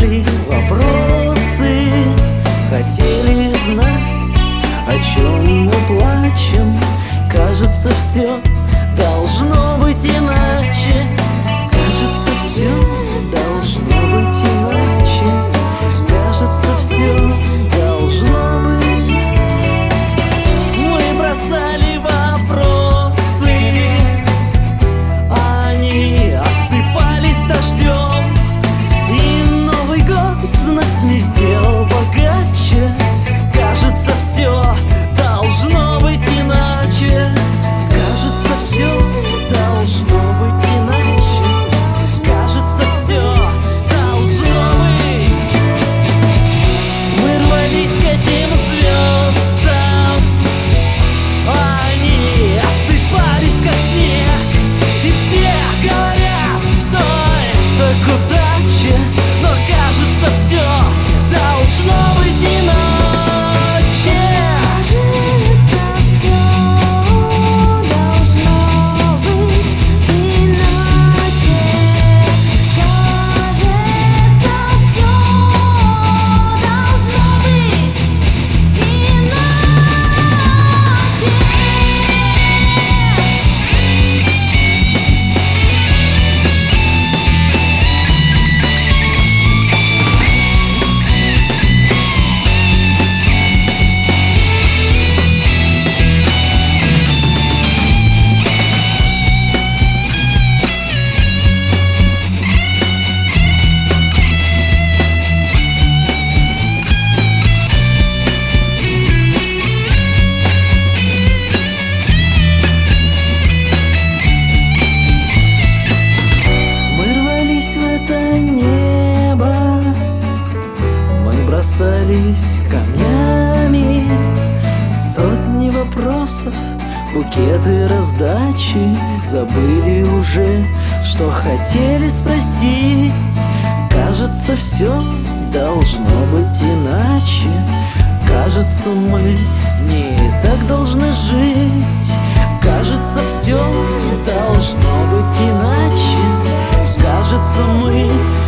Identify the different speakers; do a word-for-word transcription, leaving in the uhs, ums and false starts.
Speaker 1: наши вопросы. Хотели знать, о чем мы плачем. Кажется, все должно быть иначе. Кажется, все должно быть иначе. Кажется, все должно быть. Мы бросали вопросы, они осыпались дождем, и Новый год нас не сделал богаче. Кажется, все должно быть иначе. Кажется, все должно быть иначе. Кажется, все должно быть. Мы рвались к этим звездам, они осыпались как снег, и все говорят, что это к удаче. Но кажется, все должно быть иначе. Бросались камнями, сотни вопросов, букеты раздачи. Забыли уже, что хотели спросить. Кажется, все должно быть иначе. Кажется, мы не так должны жить. Кажется, все должно быть иначе. Кажется, мы